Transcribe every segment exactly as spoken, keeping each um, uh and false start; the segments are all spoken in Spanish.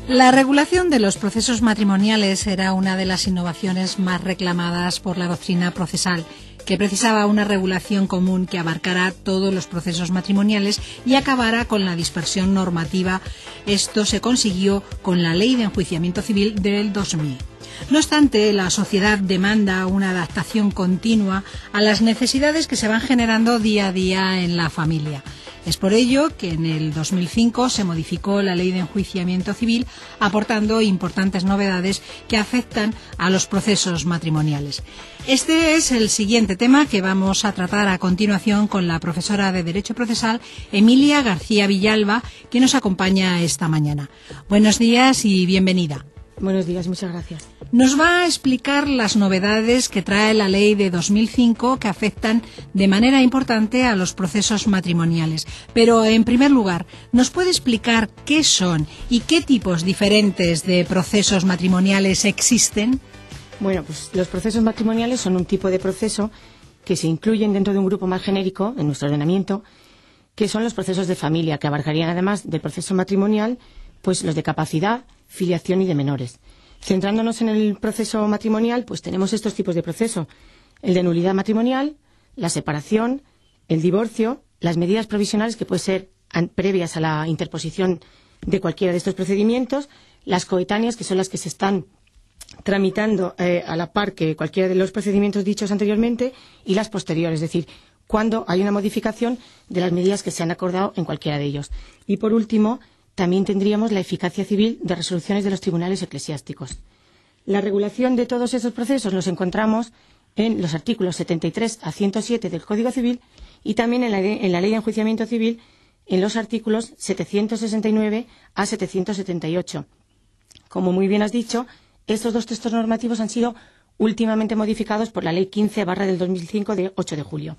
La regulación de los procesos matrimoniales era una de las innovaciones más reclamadas por la doctrina procesal, que precisaba una regulación común que abarcara todos los procesos matrimoniales y acabara con la dispersión normativa. Esto se consiguió con la Ley de Enjuiciamiento Civil del dos mil. No obstante, la sociedad demanda una adaptación continua a las necesidades que se van generando día a día en la familia. Es por ello que en el dos mil cinco se modificó la Ley de Enjuiciamiento Civil, aportando importantes novedades que afectan a los procesos matrimoniales. Este es el siguiente tema que vamos a tratar a continuación con la profesora de Derecho Procesal, Emilia García Villalba, que nos acompaña esta mañana. Buenos días y bienvenida. Buenos días, muchas gracias. Nos va a explicar las novedades que trae la ley de dos mil cinco que afectan de manera importante a los procesos matrimoniales. Pero, en primer lugar, ¿nos puede explicar qué son y qué tipos diferentes de procesos matrimoniales existen? Bueno, pues los procesos matrimoniales son un tipo de proceso que se incluyen dentro de un grupo más genérico en nuestro ordenamiento, que son los procesos de familia, que abarcarían además del proceso matrimonial, pues los de capacidad, filiación y de menores. Centrándonos en el proceso matrimonial, pues tenemos estos tipos de proceso: el de nulidad matrimonial, la separación, el divorcio, las medidas provisionales que pueden ser previas a la interposición de cualquiera de estos procedimientos, las coetáneas, que son las que se están tramitando eh, a la par que cualquiera de los procedimientos dichos anteriormente, y las posteriores, es decir, cuando hay una modificación de las medidas que se han acordado en cualquiera de ellos. Y por último, también tendríamos la eficacia civil de resoluciones de los tribunales eclesiásticos. La regulación de todos esos procesos los encontramos en los artículos setenta y tres a ciento siete del Código Civil y también en la, de, en la Ley de Enjuiciamiento Civil en los artículos setecientos sesenta y nueve a setecientos setenta y ocho. Como muy bien has dicho, estos dos textos normativos han sido últimamente modificados por la Ley quince barra del dos mil cinco de ocho de julio.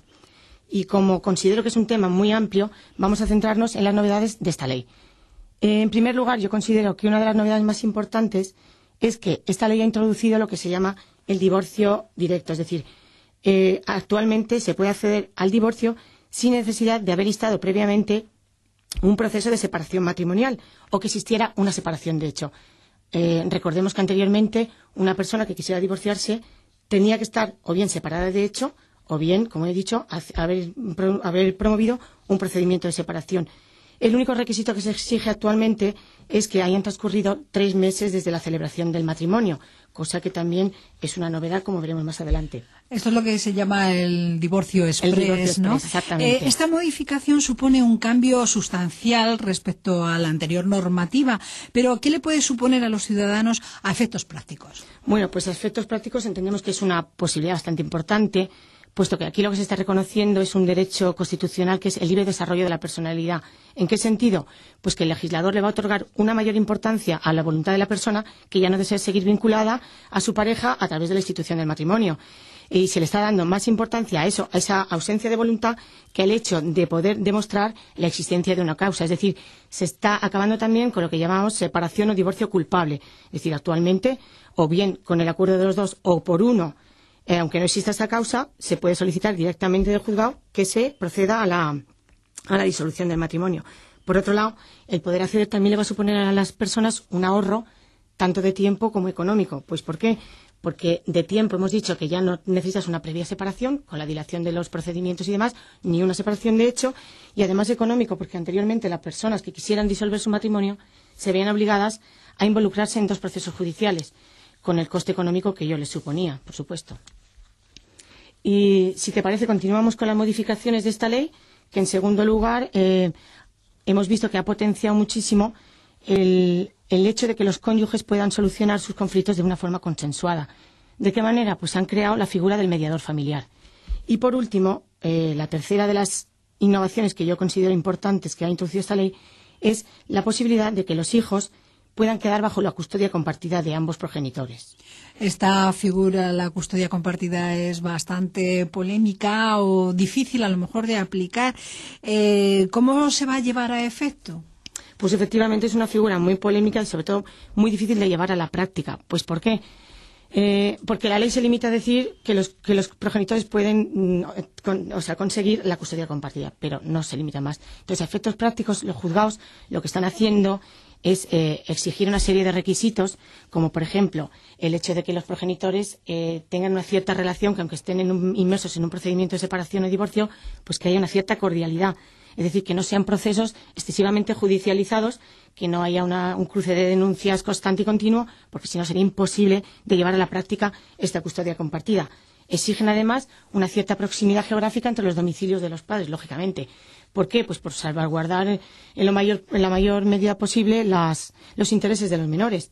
Y como considero que es un tema muy amplio, vamos a centrarnos en las novedades de esta ley. En primer lugar, yo considero que una de las novedades más importantes es que esta ley ha introducido lo que se llama el divorcio directo. Es decir, eh, actualmente se puede acceder al divorcio sin necesidad de haber instado previamente un proceso de separación matrimonial o que existiera una separación de hecho. Eh, recordemos que anteriormente una persona que quisiera divorciarse tenía que estar o bien separada de hecho o bien, como he dicho, haber, haber promovido un procedimiento de separación. El único requisito que se exige actualmente es que hayan transcurrido tres meses desde la celebración del matrimonio, cosa que también es una novedad, como veremos más adelante. Esto es lo que se llama el divorcio express, el divorcio express, ¿no? Exactamente. Eh, esta modificación supone un cambio sustancial respecto a la anterior normativa, pero ¿qué le puede suponer a los ciudadanos a efectos prácticos? Bueno, pues a efectos prácticos entendemos que es una posibilidad bastante importante, puesto que aquí lo que se está reconociendo es un derecho constitucional que es el libre desarrollo de la personalidad. ¿En qué sentido? Pues que el legislador le va a otorgar una mayor importancia a la voluntad de la persona, que ya no desea seguir vinculada a su pareja a través de la institución del matrimonio. Y se le está dando más importancia a eso, a esa ausencia de voluntad, que al hecho de poder demostrar la existencia de una causa. Es decir, se está acabando también con lo que llamamos separación o divorcio culpable. Es decir, actualmente, o bien con el acuerdo de los dos o por uno, Eh, aunque no exista esa causa, se puede solicitar directamente del juzgado que se proceda a la, a la disolución del matrimonio. Por otro lado, el poder acceder también le va a suponer a las personas un ahorro tanto de tiempo como económico. Pues ¿por qué? Porque de tiempo hemos dicho que ya no necesitas una previa separación, con la dilación de los procedimientos y demás, ni una separación de hecho, y además económico, porque anteriormente las personas que quisieran disolver su matrimonio se veían obligadas a involucrarse en dos procesos judiciales, con el coste económico que ello les suponía, por supuesto. Y, si te parece, continuamos con las modificaciones de esta ley, que en segundo lugar eh, hemos visto que ha potenciado muchísimo el, el hecho de que los cónyuges puedan solucionar sus conflictos de una forma consensuada. ¿De qué manera? Pues han creado la figura del mediador familiar. Y, por último, eh, la tercera de las innovaciones que yo considero importantes que ha introducido esta ley es la posibilidad de que los hijos puedan quedar bajo la custodia compartida de ambos progenitores. Esta figura, la custodia compartida, es bastante polémica o difícil a lo mejor de aplicar. Eh, ¿Cómo se va a llevar a efecto? Pues efectivamente es una figura muy polémica y sobre todo muy difícil de llevar a la práctica. ¿Pues por qué? Eh, porque la ley se limita a decir que los, que los progenitores pueden con, o sea, conseguir la custodia compartida, pero no se limita más. Entonces, a efectos prácticos, los juzgados lo que están haciendo es eh, exigir una serie de requisitos, como por ejemplo el hecho de que los progenitores eh, tengan una cierta relación, que aunque estén en un, inmersos en un procedimiento de separación o divorcio, pues que haya una cierta cordialidad. Es decir, que no sean procesos excesivamente judicializados, que no haya una, un cruce de denuncias constante y continuo, porque si no sería imposible de llevar a la práctica esta custodia compartida. Exigen además una cierta proximidad geográfica entre los domicilios de los padres, lógicamente. ¿Por qué? Pues por salvaguardar en, lo mayor, en la mayor medida posible las, los intereses de los menores,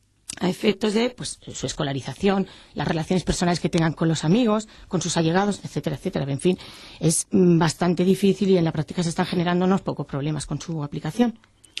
a efectos de pues, su escolarización, las relaciones personales que tengan con los amigos, con sus allegados, etcétera, etcétera. En fin, es bastante difícil y en la práctica se están generando unos pocos problemas con su aplicación.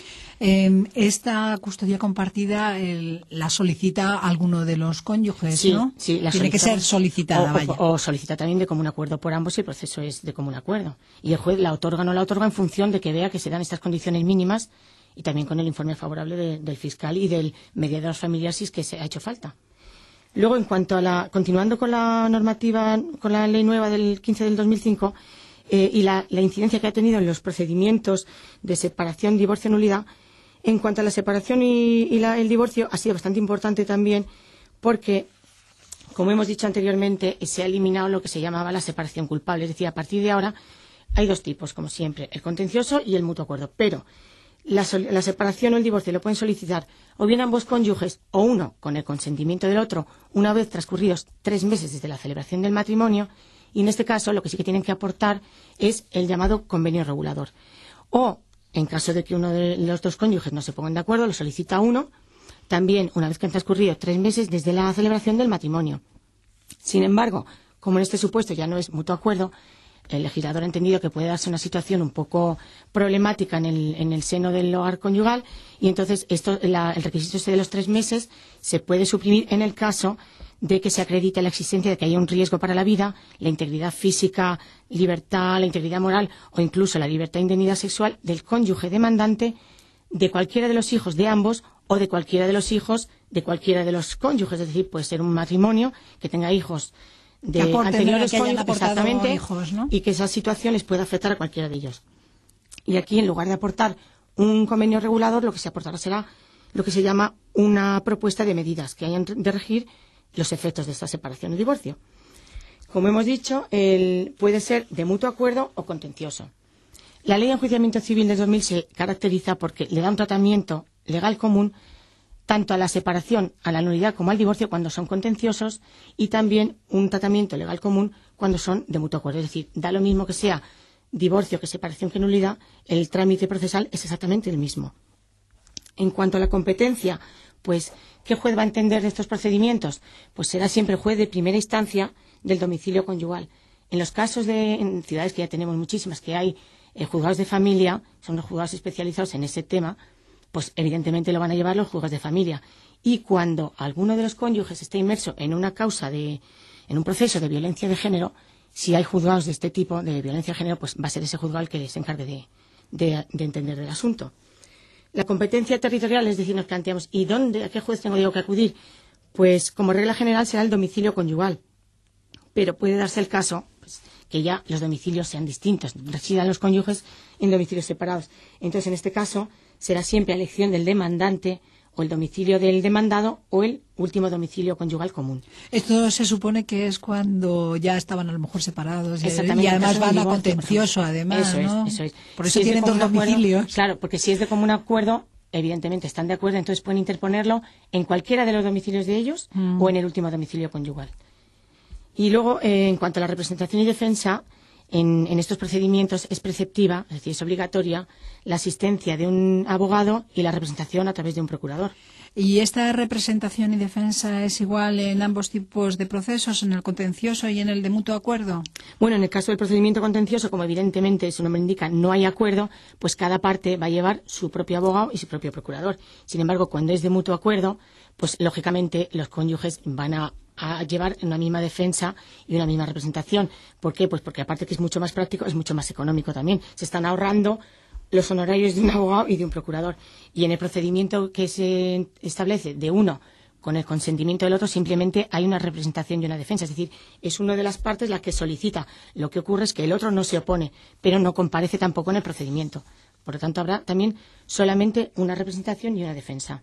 Eh, esta custodia compartida el, la solicita alguno de los cónyuges, sí, ¿no? Sí, la tiene que ser solicitada, o, vaya. O, o solicita también de común acuerdo por ambos si el proceso es de común acuerdo. Y el juez la otorga o no la otorga en función de que vea que se dan estas condiciones mínimas y también con el informe favorable de, del fiscal y del mediador familiar si es que se ha hecho falta. Luego, en cuanto a la, continuando con la normativa, con la ley nueva del quince del dos mil cinco eh, y la, la incidencia que ha tenido en los procedimientos de separación, divorcio, nulidad, en cuanto a la separación y, y la, el divorcio ha sido bastante importante también porque, como hemos dicho anteriormente, se ha eliminado lo que se llamaba la separación culpable. Es decir, a partir de ahora hay dos tipos, como siempre, el contencioso y el mutuo acuerdo. Pero la, la separación o el divorcio lo pueden solicitar o bien ambos cónyuges o uno con el consentimiento del otro una vez transcurridos tres meses desde la celebración del matrimonio, y en este caso lo que sí que tienen que aportar es el llamado convenio regulador. O, en caso de que uno de los dos cónyuges no se pongan de acuerdo, lo solicita uno, también una vez que han transcurrido tres meses desde la celebración del matrimonio. Sin embargo, como en este supuesto ya no es mutuo acuerdo, el legislador ha entendido que puede darse una situación un poco problemática en el, en el seno del hogar conyugal y entonces esto, la, el requisito este de los tres meses se puede suprimir en el caso de que se acredite la existencia de que haya un riesgo para la vida, la integridad física, libertad, la integridad moral o incluso la libertad e indemnidad sexual del cónyuge demandante, de cualquiera de los hijos de ambos o de cualquiera de los hijos de cualquiera de los cónyuges. Es decir, puede ser un matrimonio que tenga hijos de anteriores cónyuges, exactamente, hijos, ¿no? Y que esa situación les pueda afectar a cualquiera de ellos. Y aquí, en lugar de aportar un convenio regulador, lo que se aportará será lo que se llama una propuesta de medidas que hayan de regir los efectos de esta separación o divorcio. Como hemos dicho, el, puede ser de mutuo acuerdo o contencioso. La Ley de Enjuiciamiento Civil de dos mil se caracteriza porque le da un tratamiento legal común tanto a la separación, a la nulidad como al divorcio cuando son contenciosos y también un tratamiento legal común cuando son de mutuo acuerdo. Es decir, da lo mismo que sea divorcio que separación que nulidad, el trámite procesal es exactamente el mismo. En cuanto a la competencia, pues, ¿qué juez va a entender de estos procedimientos? Pues será siempre el juez de primera instancia del domicilio conyugal. En los casos de en ciudades que ya tenemos muchísimas, que hay eh, juzgados de familia, son los juzgados especializados en ese tema, pues evidentemente lo van a llevar los juzgados de familia. Y cuando alguno de los cónyuges esté inmerso en una causa de, en un proceso de violencia de género, si hay juzgados de este tipo de violencia de género, pues va a ser ese juzgado el que se encargue de, de, de entender el asunto. La competencia territorial, es decir, nos planteamos, ¿y dónde, a qué juez tengo yo que acudir? Pues como regla general será el domicilio conyugal, pero puede darse el caso pues, que ya los domicilios sean distintos, residan los cónyuges en domicilios separados. Entonces, en este caso, será siempre a elección del demandante o el domicilio del demandado o el último domicilio conyugal común. Esto se supone que es cuando ya estaban a lo mejor separados y, Exactamente, y además van divorcio, a contencioso, además, eso ¿no? es, eso es. Por eso si tienen dos domicilios. Acuerdo, claro, porque si es de común acuerdo, evidentemente están de acuerdo, entonces pueden interponerlo en cualquiera de los domicilios de ellos mm. o en el último domicilio conyugal. Y luego, eh, en cuanto a la representación y defensa, en, en estos procedimientos es preceptiva, es decir, es obligatoria, la asistencia de un abogado y la representación a través de un procurador. ¿Y esta representación y defensa es igual en ambos tipos de procesos, en el contencioso y en el de mutuo acuerdo? Bueno, en el caso del procedimiento contencioso, como evidentemente su nombre indica, no hay acuerdo, pues cada parte va a llevar su propio abogado y su propio procurador. Sin embargo, cuando es de mutuo acuerdo, pues lógicamente los cónyuges van a a llevar una misma defensa y una misma representación. ¿Por qué? Pues porque aparte que es mucho más práctico, es mucho más económico también. Se están ahorrando los honorarios de un abogado y de un procurador. Y en el procedimiento que se establece de uno con el consentimiento del otro, simplemente hay una representación y una defensa. Es decir, es una de las partes la que solicita. Lo que ocurre es que el otro no se opone, pero no comparece tampoco en el procedimiento. Por lo tanto, habrá también solamente una representación y una defensa.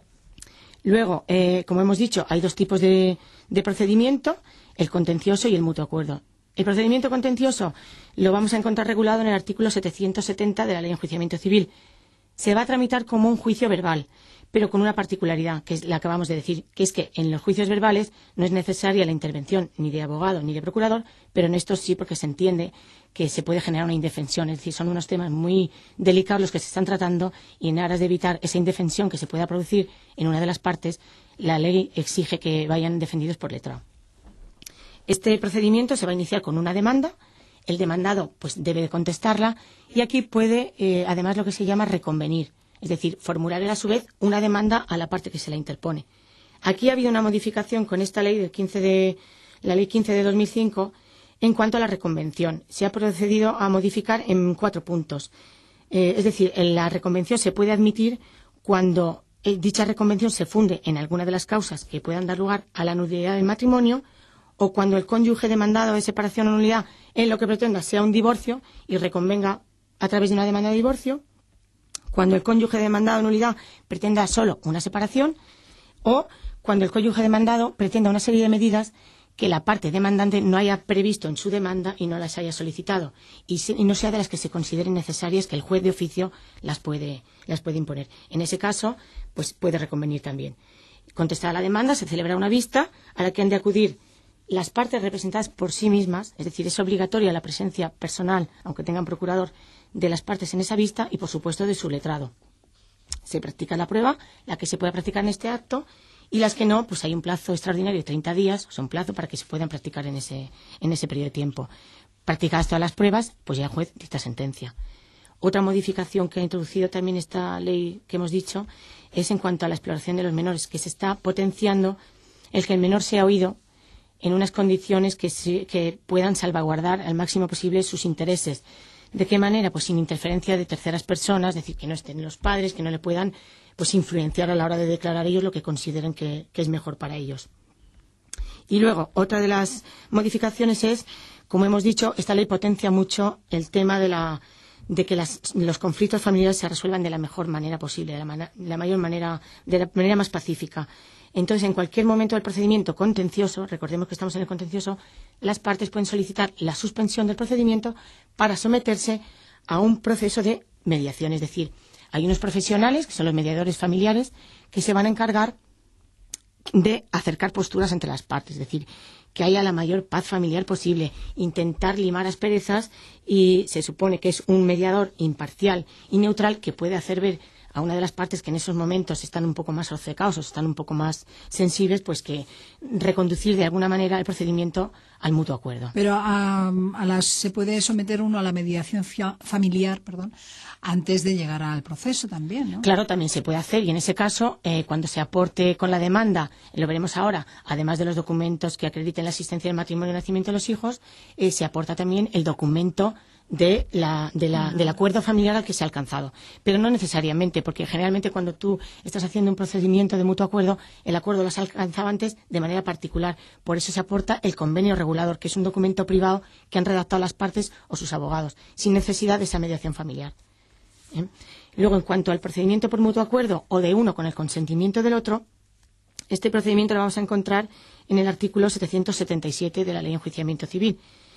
Luego, eh, como hemos dicho, hay dos tipos de, de procedimiento, el contencioso y el mutuo acuerdo. El procedimiento contencioso lo vamos a encontrar regulado en el artículo setecientos setenta de la Ley de Enjuiciamiento Civil. Se va a tramitar como un juicio verbal, pero con una particularidad, que es la que acabamos de decir, que es que en los juicios verbales no es necesaria la intervención ni de abogado ni de procurador, pero en estos sí, porque se entiende que se puede generar una indefensión. Es decir, son unos temas muy delicados los que se están tratando y en aras de evitar esa indefensión que se pueda producir en una de las partes, la ley exige que vayan defendidos por letrado. Este procedimiento se va a iniciar con una demanda. El demandado pues debe de contestarla y aquí puede, eh, además, lo que se llama reconvenir, es decir, formular a su vez una demanda a la parte que se la interpone. Aquí ha habido una modificación con esta ley del quince de, la ley quince de dos mil cinco en cuanto a la reconvención. Se ha procedido a modificar en cuatro puntos. Eh, es decir, la reconvención se puede admitir cuando eh, dicha reconvención se funde en alguna de las causas que puedan dar lugar a la nulidad del matrimonio, o cuando el cónyuge demandado de separación o nulidad en lo que pretenda sea un divorcio y reconvenga a través de una demanda de divorcio, cuando el cónyuge demandado de nulidad pretenda solo una separación, o cuando el cónyuge demandado pretenda una serie de medidas que la parte demandante no haya previsto en su demanda y no las haya solicitado, y, se, y no sea de las que se consideren necesarias, que el juez de oficio las puede, las puede imponer. En ese caso, pues puede reconvenir también. Contestada la demanda, se celebra una vista a la que han de acudir las partes representadas por sí mismas, es decir, es obligatoria la presencia personal, aunque tengan procurador, de las partes en esa vista y, por supuesto, de su letrado. Se practica la prueba, la que se pueda practicar en este acto, y las que no, pues hay un plazo extraordinario de treinta días, o sea, un plazo para que se puedan practicar en ese, en ese periodo de tiempo. Practicadas todas las pruebas, pues ya el juez dicta sentencia. Otra modificación que ha introducido también esta ley que hemos dicho es en cuanto a la exploración de los menores, que se está potenciando el que el menor sea oído en unas condiciones que, se, que puedan salvaguardar al máximo posible sus intereses. ¿De qué manera? Pues sin interferencia de terceras personas, es decir, que no estén los padres, que no le puedan pues influenciar a la hora de declarar ellos lo que consideren que, que es mejor para ellos. Y luego, otra de las modificaciones es, como hemos dicho, esta ley potencia mucho el tema de, la, de que las, los conflictos familiares se resuelvan de la mejor manera posible, de la, man, la mayor manera, de la manera más pacífica. Entonces, en cualquier momento del procedimiento contencioso, recordemos que estamos en el contencioso, las partes pueden solicitar la suspensión del procedimiento para someterse a un proceso de mediación. Es decir, hay unos profesionales, que son los mediadores familiares, que se van a encargar de acercar posturas entre las partes, es decir, que haya la mayor paz familiar posible, intentar limar asperezas, y se supone que es un mediador imparcial y neutral que puede hacer ver a una de las partes que en esos momentos están un poco más obcecados o están un poco más sensibles, pues que reconducir de alguna manera el procedimiento al mutuo acuerdo. Pero a, a las, se puede someter uno a la mediación familiar, perdón, antes de llegar al proceso también, ¿no? Claro, también se puede hacer, y en ese caso, eh, cuando se aporte con la demanda, lo veremos ahora, además de los documentos que acrediten la existencia del matrimonio y nacimiento de los hijos, eh, se aporta también el documento de la, de la, del acuerdo familiar al que se ha alcanzado. Pero no necesariamente, porque generalmente cuando tú estás haciendo un procedimiento de mutuo acuerdo, el acuerdo lo has alcanzado antes de manera particular. Por eso se aporta el convenio regulador, que es un documento privado que han redactado las partes o sus abogados, sin necesidad de esa mediación familiar. ¿Eh? Luego, en cuanto al procedimiento por mutuo acuerdo o de uno con el consentimiento del otro, este procedimiento lo vamos a encontrar en el artículo setecientos setenta y siete de la Ley de Enjuiciamiento Civil.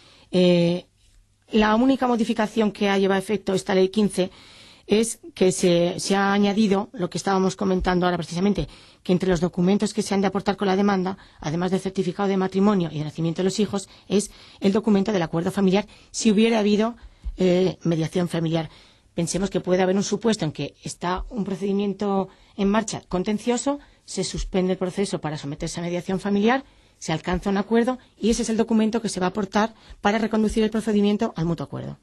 Eh, La única modificación que ha llevado a efecto esta Ley quince es que se, se ha añadido lo que estábamos comentando ahora precisamente, que entre los documentos que se han de aportar con la demanda, además del certificado de matrimonio y de nacimiento de los hijos, es el documento del acuerdo familiar si hubiera habido eh, mediación familiar. Pensemos que puede haber un supuesto en que está un procedimiento en marcha contencioso, se suspende el proceso para someterse a mediación familiar, se alcanza un acuerdo y ese es el documento que se va a aportar para reconducir el procedimiento al mutuo acuerdo.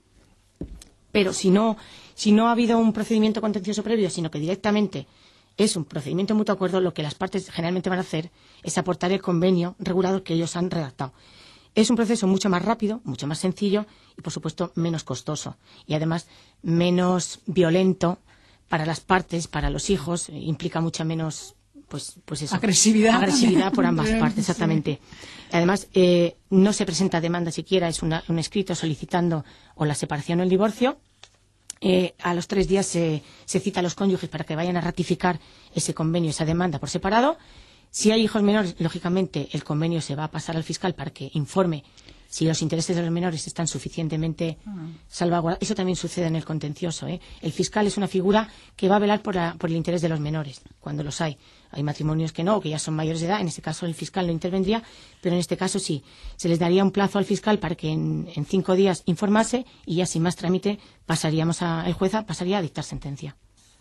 Pero si no, si no ha habido un procedimiento contencioso previo, sino que directamente es un procedimiento de mutuo acuerdo, lo que las partes generalmente van a hacer es aportar el convenio regulador que ellos han redactado. Es un proceso mucho más rápido, mucho más sencillo y, por supuesto, menos costoso. Y, además, menos violento para las partes, para los hijos, implica mucha menos... Pues, pues eso, agresividad, agresividad por ambas partes, exactamente. Sí. Además, eh, no se presenta demanda siquiera, es una, un escrito solicitando o la separación o el divorcio, eh, a los tres días se, se cita a los cónyuges para que vayan a ratificar ese convenio, esa demanda por separado. Si hay hijos menores, lógicamente el convenio se va a pasar al fiscal para que informe si los intereses de los menores están suficientemente salvaguardados. Eso también sucede en el contencioso, ¿eh? El fiscal es una figura que va a velar por, la, por el interés de los menores, cuando los hay. Hay matrimonios que no, o que ya son mayores de edad. En este caso el fiscal no intervendría, pero en este caso sí. Se les daría un plazo al fiscal para que en, en cinco días informase y ya sin más trámite pasaríamos a, el juez pasaría a dictar sentencia.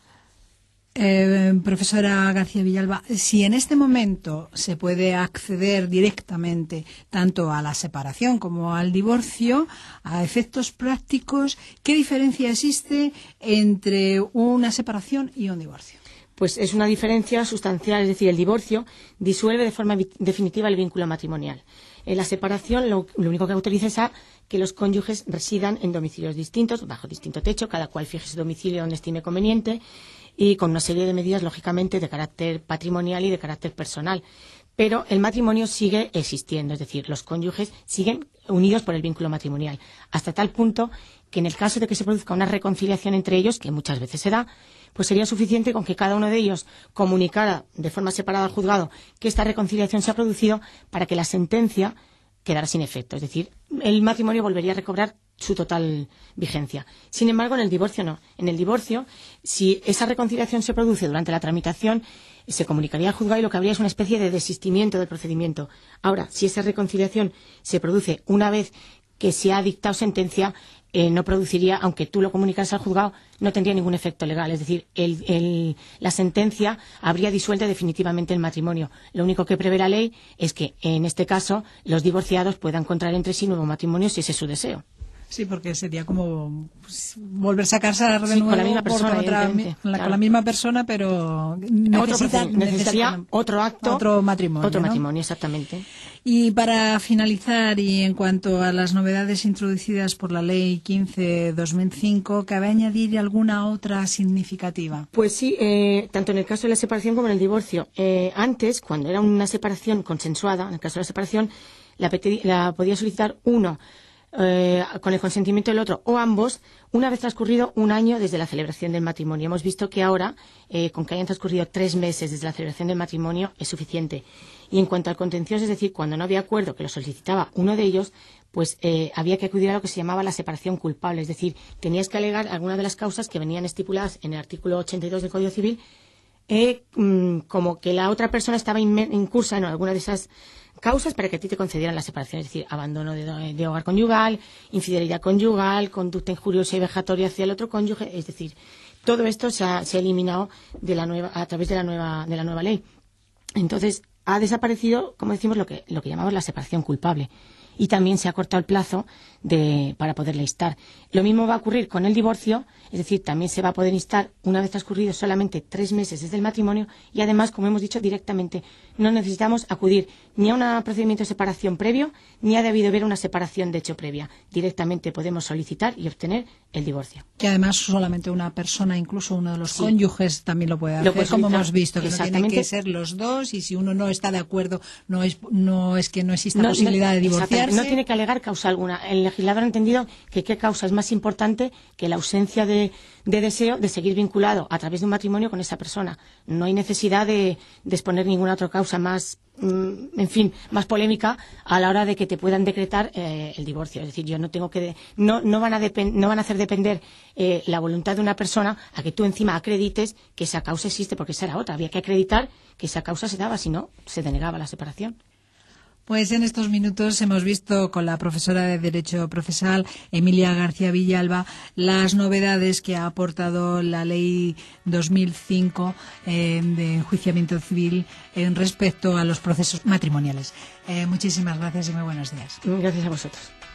Eh, profesora García Villalba, si en este momento se puede acceder directamente tanto a la separación como al divorcio, a efectos prácticos, ¿qué diferencia existe entre una separación y un divorcio? Pues es una diferencia sustancial, es decir, el divorcio disuelve de forma definitiva el vínculo matrimonial. En la separación lo, lo único que autoriza es a que los cónyuges residan en domicilios distintos, bajo distinto techo, cada cual fije su domicilio donde estime conveniente, y con una serie de medidas, lógicamente, de carácter patrimonial y de carácter personal. Pero el matrimonio sigue existiendo, es decir, los cónyuges siguen unidos por el vínculo matrimonial, hasta tal punto que en el caso de que se produzca una reconciliación entre ellos, que muchas veces se da, pues sería suficiente con que cada uno de ellos comunicara de forma separada al juzgado que esta reconciliación se ha producido para que la sentencia quedara sin efecto. Es decir, el matrimonio volvería a recobrar su total vigencia. Sin embargo, en el divorcio no. En el divorcio, si esa reconciliación se produce durante la tramitación, se comunicaría al juzgado y lo que habría es una especie de desistimiento del procedimiento. Ahora, si esa reconciliación se produce una vez que se ha dictado sentencia, eh, no produciría, aunque tú lo comunicaras al juzgado, no tendría ningún efecto legal. Es decir, el, el, la sentencia habría disuelto definitivamente el matrimonio. Lo único que prevé la ley es que, en este caso, los divorciados puedan contraer entre sí nuevo matrimonio si ese es su deseo. Sí, porque sería como pues, volverse a casar de sí, nuevo con la misma persona, por otra, la, claro. con la misma persona, pero necesita, otro necesitaría necesita otro acto, otro matrimonio. Otro ¿no? matrimonio, exactamente. Y para finalizar, y en cuanto a las novedades introducidas por la Ley quince barra dos mil cinco, ¿cabe añadir alguna otra significativa? Pues sí, eh, tanto en el caso de la separación como en el divorcio. Eh, antes, cuando era una separación consensuada, en el caso de la separación, la, la podía solicitar uno Eh, con el consentimiento del otro o ambos, una vez transcurrido un año desde la celebración del matrimonio. Hemos visto que ahora, eh, con que hayan transcurrido tres meses desde la celebración del matrimonio, es suficiente. Y en cuanto al contencioso, es decir, cuando no había acuerdo que lo solicitaba uno de ellos, pues eh, había que acudir a lo que se llamaba la separación culpable, es decir, tenías que alegar alguna de las causas que venían estipuladas en el artículo ochenta y dos del Código Civil, eh, como que la otra persona estaba incursa en alguna de esas causas para que a ti te concedieran la separación, es decir, abandono de, de hogar conyugal, infidelidad conyugal, conducta injuriosa y vejatoria hacia el otro cónyuge, es decir, todo esto se ha, se ha eliminado de la nueva, a través de la nueva, de la nueva ley. Entonces, ha desaparecido, como decimos, lo que, lo que llamamos la separación culpable. Y también se ha cortado el plazo de, para poderle instar. Lo mismo va a ocurrir con el divorcio, es decir, también se va a poder instar una vez transcurridos solamente tres meses desde el matrimonio y además, como hemos dicho, directamente no necesitamos acudir ni a un procedimiento de separación previo ni ha debido haber una separación de hecho previa. Directamente podemos solicitar y obtener el divorcio. Que además solamente una persona, incluso uno de los sí. cónyuges, también lo puede hacer, lo puede como hemos visto, que no tienen que ser los dos y si uno no está de acuerdo no es, no es que no exista no, posibilidad no, de divorciarse. No tiene que alegar causa alguna. El legislador ha entendido que qué causa es más importante que la ausencia de, de deseo de seguir vinculado a través de un matrimonio con esa persona. No hay necesidad de, de exponer ninguna otra causa más, mm, en fin, más polémica a la hora de que te puedan decretar eh, el divorcio. Es decir, yo no tengo que, de, no, no van a depen, no van a hacer depender eh, la voluntad de una persona a que tú encima acredites que esa causa existe, porque esa era otra. Había que acreditar que esa causa se daba, si no, se denegaba la separación. Pues en estos minutos hemos visto con la profesora de Derecho Procesal, Emilia García Villalba, las novedades que ha aportado la Ley dos mil cinco eh, de enjuiciamiento civil en respecto a los procesos matrimoniales. Eh, muchísimas gracias y muy buenos días. Gracias a vosotros.